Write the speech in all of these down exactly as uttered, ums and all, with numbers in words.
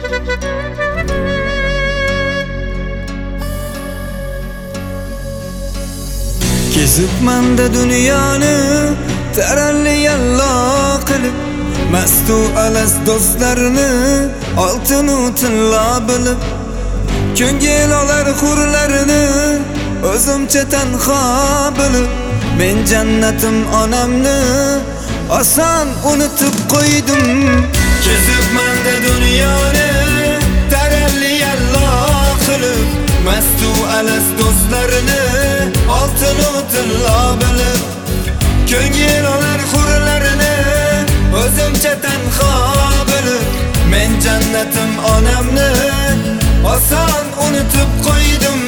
Kezibmanda dunyoni taralli yallo qilib, mastu alas do'stlarini oltinu tilla bilib, ko'ngil olar hurlarini o'zimcha tanho bilib, men jannatim onamni oson unutib qo'ydim. Kezibmanda dunyoni taralli yallo qilib, mastu alas do'stlarini oltinu tilla bilib, ko'ngil olar hurlarini o'zimcha tanho bilib, men jannatim onamni oson unutib qo'ydim.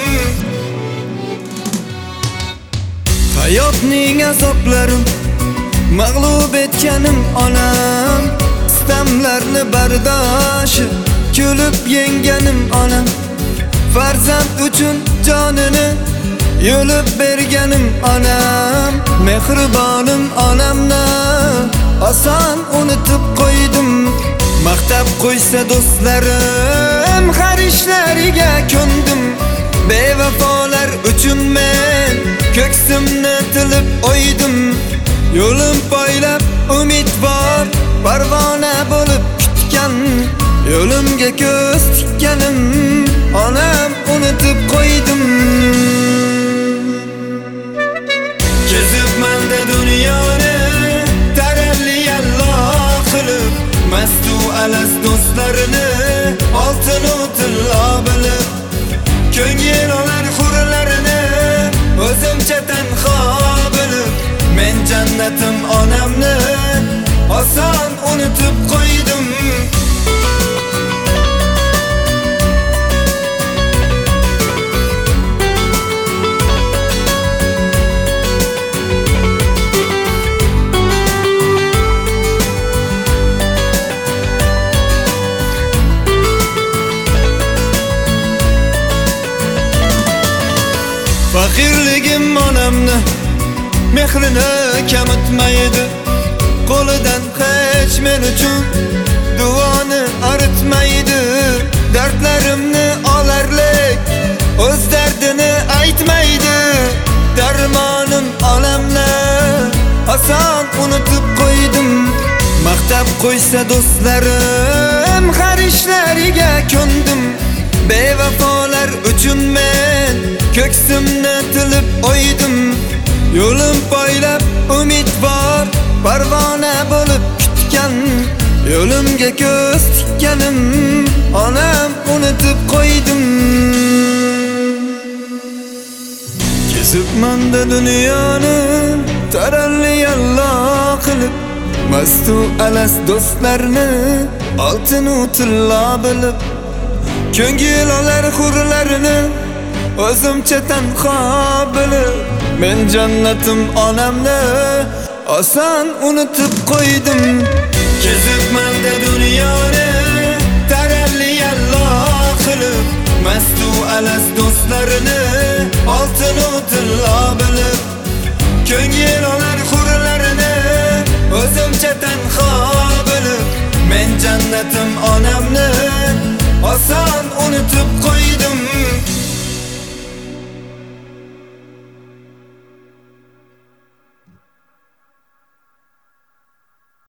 Hayotning azoblari mag'lub etganim onam, istamlarni bardoshi kulib yenganim onam, farzand uchun jonini yo'lib berganim onam, mehribonim onamni oson unutib qo'ydim. Maqtab qo'ysa do'stlarim har ishlariga ko'ndim, bevafolar uchun men ko'ksimni tilib o'ydim. Yo'lim poylab umidvor parvona bo'lib kutgan, yo'limga ko'z tikkanim onam unutib qo'ydim. Kezibmanda dunyoni taralli yallo qilib, mastu alas do'stlarini oltinu tilla bilib, ko'ngil olar hurlarini o'zimcha tanho bilib, men jannatim onamni oson unutib qo'ydim. Fakirligim onamni mehrini kamitmaydi, qo'lidan hech men uchun duoni aritmaydi. Dardlarimni olarlik o'z dardini aytmaydi, darmonim onamni oson unutib qo'ydim. Maqtab qo'ysa do'stlarim har ishlariga ko'ndim, bevafolar uchun men ko'ksimni tilib o'ydim. Yo'lim poylab umidvor parvona bo'lib kutgan, yo'limga ko'z tikkanim onam unutib qo'ydim. Kezibmanda dunyoni taralli yallo qilib, mastu alas do'stlarni oltinu tilla bilib, ko'ngil olar hurlarini o'zimcha tanho bilib, men jannatim onamni oson unutib qo'ydim. Kezibmanda dunyoni